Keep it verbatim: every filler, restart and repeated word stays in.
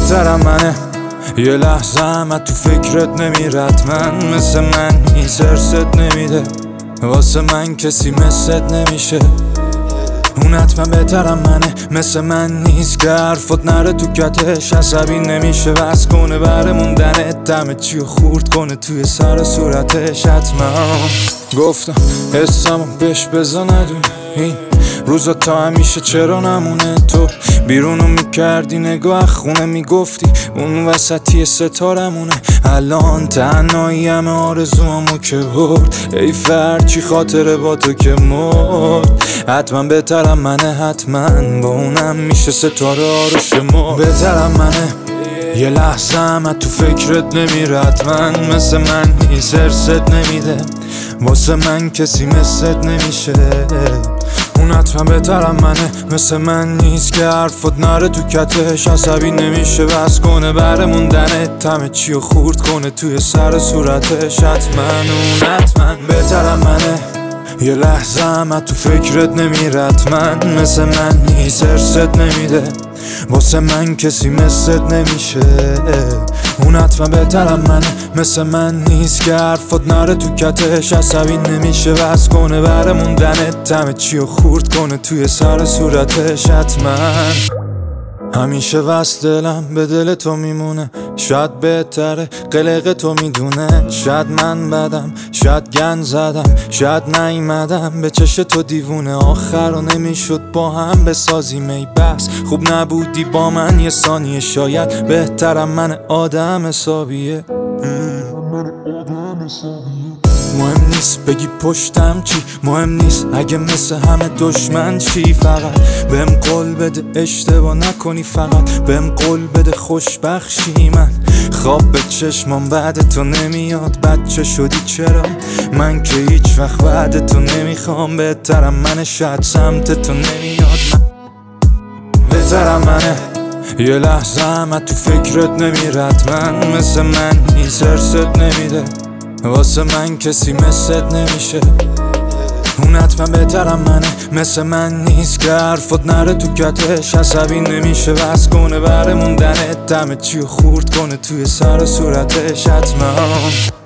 بهترم منه یه لحظه هم تو فکرت نمیرد من مثل من نیست ارست نمیده واسه من کسی مثلت نمیشه اون حتما بهترم منه مثل من نیست که حرفت نره تو کتش عصبی نمیشه بس کنه بره موندنت دمه چی خورد کنه توی سر صورتش حتما گفتم حسمو بهش بزا ندونه این روزا تا همیشه چرا نمونه تو بیرونو میکردی نگاه خونه میگفتی اون وسطی ستارمونه الان تنهایی همه آرزوامو که برد ای فرد چی خاطره با تو که مرد حتما بهترم منه حتما با اونم میشه ستاره آروش مرد بهترم منه یه لحظه هم تو فکرت نمیره حتما مثل من نیست ارست نمیده واسه من کسی مثلت نمیشه اون حتما بهترم منه مثل من نیست که حرفت نره تو کتش عصبی نمیشه بس کنه بره موندنت همه چی رو خورد کنه توی سر صورتش حتما اون حتما بهترم منه یه لحظه هم تو فکرت نمیره حتما مثل من نیست ارست نمیده واسه من کسی مثلت نمیشه اون حتما بهترم منه مثل من نیست که حرفت نره تو کتش عصبی نمیشه بس کنه بره موندنت همه چی رو خورد کنه توی سر صورتش حتما همیشه وست دلم به دل تو میمونه شاید بهتره قلق تو میدونه شاید من بدم شاید گند زدم شاید نیومدم به چش تو دیوونه آخر رو نمیشد با هم بسازیم ای بس خوب نبودی با من یه ثانیه شاید بهترم من آدم حسابیه مهم نیست بگی پشتم چی مهم نیست اگه مثل همه دشمن چی فقط بهم قول بده اشتباه نکنی فقط بهم قول بده خوشبخشی من خواب به چشمام بعد تو نمیاد بچه شدی چرا من که هیچ وقت بعد تو نمیخوام بهترم منه شاید سمت تو نمیاد من بهترم منه یه لحظه هم تو فکرت نمیرد من مثل من نیست ارست نمیده واسه من کسی مثلت نمیشه اون حتما بهترم منه مثل من نیست که حرفت نره تو کتش عصبی نمیشه بس کنه بره موندنت همه چی رو خورد کنه توی سر صورتش حتما